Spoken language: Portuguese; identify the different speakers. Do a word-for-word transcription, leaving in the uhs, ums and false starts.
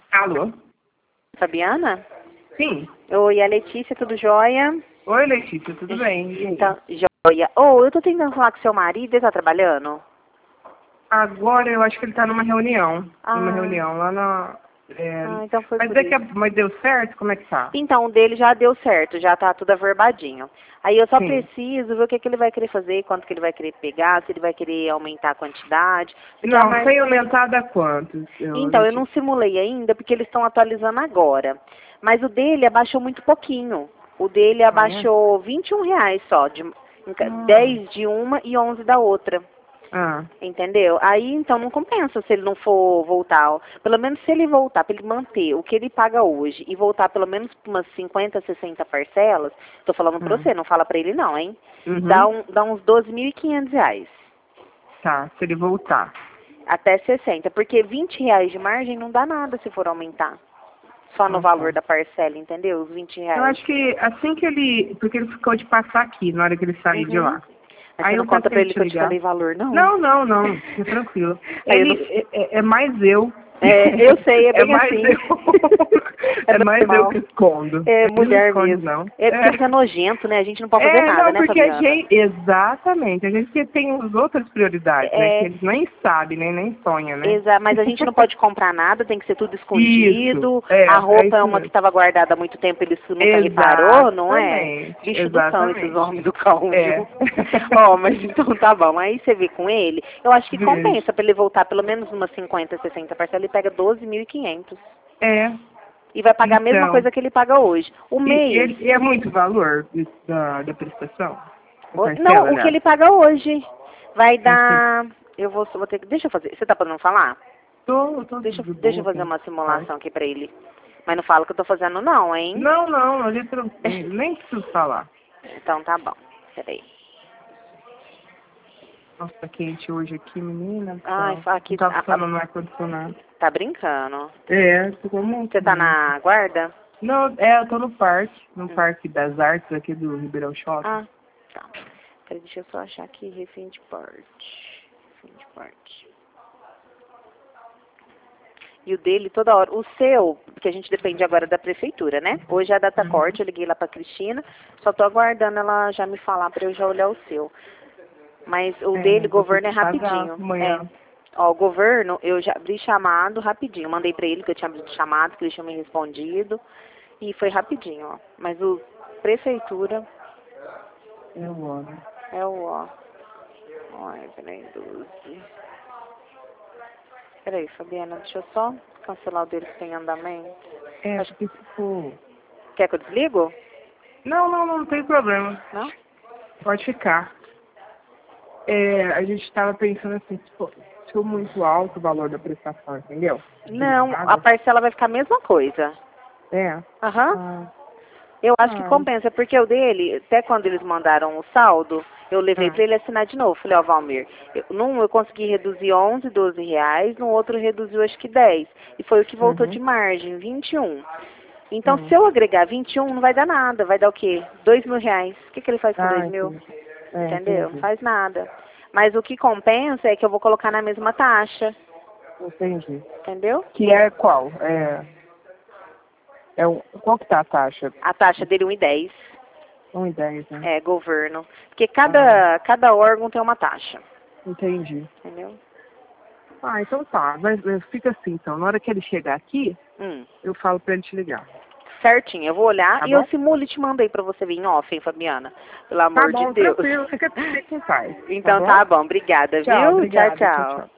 Speaker 1: Alô?
Speaker 2: Fabiana?
Speaker 1: Sim.
Speaker 2: Oi, a Letícia, tudo jóia?
Speaker 1: Oi, Letícia, tudo bem? E aí?
Speaker 2: Então, jóia. Ô, eu tô tentando falar com seu marido, ele tá trabalhando?
Speaker 1: Agora eu acho que ele tá numa reunião.
Speaker 2: Ah.
Speaker 1: Numa reunião lá na... é,
Speaker 2: Ah, então foi
Speaker 1: Mas,
Speaker 2: por
Speaker 1: é que,
Speaker 2: isso.
Speaker 1: mas deu certo? Como é que tá?
Speaker 2: Então, o dele já deu certo, já tá tudo averbadinho. Aí eu só
Speaker 1: Sim.
Speaker 2: preciso ver o que, que ele vai querer fazer, quanto que ele vai querer pegar, se ele vai querer aumentar a quantidade. Porque a
Speaker 1: Não,
Speaker 2: mar...
Speaker 1: sem aumentar dá quanto? Eu,
Speaker 2: Então, eu não
Speaker 1: Letícia?
Speaker 2: simulei ainda, porque eles estão atualizando agora. Mas o dele abaixou muito pouquinho. O dele
Speaker 1: Ah, é?
Speaker 2: abaixou vinte e um reais só, de,
Speaker 1: Ah.
Speaker 2: dez de uma e onze da outra.
Speaker 1: Ah,
Speaker 2: Entendeu? Aí, então, não compensa se ele não for voltar. Pelo menos se ele voltar, para ele manter o que ele paga hoje e voltar pelo menos para umas cinquenta, sessenta parcelas, tô falando pra
Speaker 1: ah.
Speaker 2: você, não fala pra ele não, hein?
Speaker 1: Uhum.
Speaker 2: Dá, um, dá uns doze mil e quinhentos reais.
Speaker 1: Tá, se ele voltar.
Speaker 2: Até sessenta. Porque vinte reais de margem não dá nada se for aumentar. Só no
Speaker 1: Ah,
Speaker 2: valor
Speaker 1: tá.
Speaker 2: da parcela, entendeu? Os vinte
Speaker 1: Eu
Speaker 2: reais.
Speaker 1: acho que assim que ele... Porque ele ficou de passar aqui na hora que ele sair de
Speaker 2: Uhum.
Speaker 1: lá.
Speaker 2: Mas
Speaker 1: Aí
Speaker 2: você
Speaker 1: eu
Speaker 2: não
Speaker 1: peço
Speaker 2: conta
Speaker 1: pra
Speaker 2: pra
Speaker 1: ele
Speaker 2: ele
Speaker 1: te
Speaker 2: que eu te
Speaker 1: ligar.
Speaker 2: falei valor, não?
Speaker 1: Não, não, não. Fica tranquilo.
Speaker 2: Aí eu não...
Speaker 1: Ele é, é- é mais eu.
Speaker 2: É, eu sei, é
Speaker 1: É
Speaker 2: bem
Speaker 1: mais
Speaker 2: assim.
Speaker 1: eu.
Speaker 2: É
Speaker 1: É mais eu
Speaker 2: normal.
Speaker 1: que escondo.
Speaker 2: É
Speaker 1: Ele não
Speaker 2: mulher
Speaker 1: esconde,
Speaker 2: mesmo.
Speaker 1: não.
Speaker 2: É porque
Speaker 1: É.
Speaker 2: eles é nojento, né? A gente não pode fazer
Speaker 1: É,
Speaker 2: nada,
Speaker 1: não,
Speaker 2: né,
Speaker 1: porque a
Speaker 2: Fabiana?
Speaker 1: gente... Exatamente. A gente tem as outras prioridades, né? Que
Speaker 2: É,
Speaker 1: eles nem sabem, nem, nem sonham, né?
Speaker 2: exa mas a gente não pode comprar nada, tem que ser tudo
Speaker 1: Isso.
Speaker 2: escondido.
Speaker 1: É,
Speaker 2: A
Speaker 1: é
Speaker 2: roupa é
Speaker 1: isso
Speaker 2: uma que
Speaker 1: mesmo.
Speaker 2: estava guardada há muito tempo, eles nunca reparou, não é?
Speaker 1: Exatamente.
Speaker 2: Bicho do cão, esses
Speaker 1: Exatamente.
Speaker 2: homens do cão,
Speaker 1: É.
Speaker 2: viu? Ó, mas então tá bom. Aí você vê com ele, eu acho que
Speaker 1: Vejo.
Speaker 2: compensa pra ele voltar pelo menos umas cinquenta, sessenta parcelas, ele pega doze mil e quinhentos.
Speaker 1: É.
Speaker 2: E vai pagar a mesma
Speaker 1: Então.
Speaker 2: coisa que ele paga hoje. O
Speaker 1: E, e
Speaker 2: mês,
Speaker 1: ele- e é muito valor isso da, da prestação? A
Speaker 2: o-
Speaker 1: parcela,
Speaker 2: não, o que
Speaker 1: aliás.
Speaker 2: ele paga hoje vai
Speaker 1: Não sei.
Speaker 2: dar, eu vou, vou ter que, deixa eu fazer, você tá podendo falar?
Speaker 1: Tô, tô
Speaker 2: Deixa,
Speaker 1: de
Speaker 2: deixa eu
Speaker 1: boa
Speaker 2: fazer
Speaker 1: aqui.
Speaker 2: uma
Speaker 1: Vai.
Speaker 2: simulação aqui pra ele. Mas não fala que eu tô fazendo não, hein?
Speaker 1: Não, não, ali tranquilo. Nem preciso falar.
Speaker 2: Então tá bom. Peraí.
Speaker 1: Nossa, tá quente hoje aqui, menina do
Speaker 2: Ai,
Speaker 1: céu.
Speaker 2: fa-
Speaker 1: Não
Speaker 2: aqui
Speaker 1: tá
Speaker 2: a-
Speaker 1: funcionando
Speaker 2: a-
Speaker 1: no ar-condicionado.
Speaker 2: tá brincando.
Speaker 1: É, ficou muito.
Speaker 2: Você tá
Speaker 1: muito.
Speaker 2: na guarda?
Speaker 1: Não, é, eu tô no parque, no
Speaker 2: Hum.
Speaker 1: Parque das Artes aqui do Ribeirão Shopping.
Speaker 2: Ah, tá. Peraí, deixa eu só achar aqui refém de porte. Refém de porte. E o dele toda hora. O seu, porque a gente depende agora da prefeitura, né? Hoje é a data
Speaker 1: Uhum.
Speaker 2: corte, eu liguei lá pra Cristina. Só tô aguardando ela já me falar pra eu já olhar o seu. Mas o
Speaker 1: É,
Speaker 2: dele,
Speaker 1: eu vou ter
Speaker 2: governo, é
Speaker 1: que pagar
Speaker 2: rapidinho.
Speaker 1: amanhã.
Speaker 2: É. Ó, o governo, eu já abri chamado rapidinho. Mandei pra ele que eu tinha abrido chamado, que ele tinha me respondido. E foi rapidinho, ó. Mas o prefeitura
Speaker 1: É o ano.
Speaker 2: é o, ó. Ai, peraí, doze. Peraí, Fabiana, deixa eu só cancelar o dele que tem andamento.
Speaker 1: É,
Speaker 2: Acho-
Speaker 1: porque tipo...
Speaker 2: Quer que eu desligo?
Speaker 1: Não, não, não tem problema.
Speaker 2: Não?
Speaker 1: Pode ficar. É, a gente tava pensando assim, tipo, ficou muito alto o valor da prestação, entendeu?
Speaker 2: Não,
Speaker 1: Paga.
Speaker 2: a parcela vai ficar a mesma coisa.
Speaker 1: É.
Speaker 2: Aham.
Speaker 1: Ah,
Speaker 2: Eu acho que
Speaker 1: ah,
Speaker 2: compensa, porque o dele, até quando eles mandaram o saldo, eu levei
Speaker 1: ah.
Speaker 2: pra ele assinar de novo. Falei, ó, Valmir, eu, num eu consegui reduzir onze, doze reais, no outro reduziu acho que dez. E foi o que voltou
Speaker 1: Uhum.
Speaker 2: de margem, vinte e um. Então,
Speaker 1: Hum.
Speaker 2: se eu agregar vinte e um, não vai dar nada. Vai dar o quê? Dois mil reais. O que, que ele faz com
Speaker 1: Ah,
Speaker 2: dois mil?
Speaker 1: entendi. É,
Speaker 2: Entendeu? Não
Speaker 1: entendi.
Speaker 2: faz nada. Mas o que compensa é que eu vou colocar na mesma taxa.
Speaker 1: Entendi.
Speaker 2: Entendeu?
Speaker 1: Que é qual? É, é o, qual que tá a taxa?
Speaker 2: A taxa dele um e dez.
Speaker 1: um e dez, né?
Speaker 2: É, governo. Porque cada, cada órgão tem uma taxa.
Speaker 1: Entendi.
Speaker 2: Entendeu?
Speaker 1: Ah, então tá. Mas, mas fica assim, então. Na hora que ele chegar aqui,
Speaker 2: Hum.
Speaker 1: eu falo pra ele te ligar.
Speaker 2: Certinho, eu vou olhar
Speaker 1: Tá
Speaker 2: e eu
Speaker 1: bom?
Speaker 2: simulo e te mandei pra você vir em off, hein, Fabiana? Pelo
Speaker 1: Tá
Speaker 2: amor de
Speaker 1: bom,
Speaker 2: Deus.
Speaker 1: tranquilo. Fica, fica em paz. Tá
Speaker 2: Então
Speaker 1: bom?
Speaker 2: tá bom, obrigada,
Speaker 1: Tchau,
Speaker 2: viu? Tchau,
Speaker 1: obrigada. Tchau,
Speaker 2: tchau.
Speaker 1: tchau.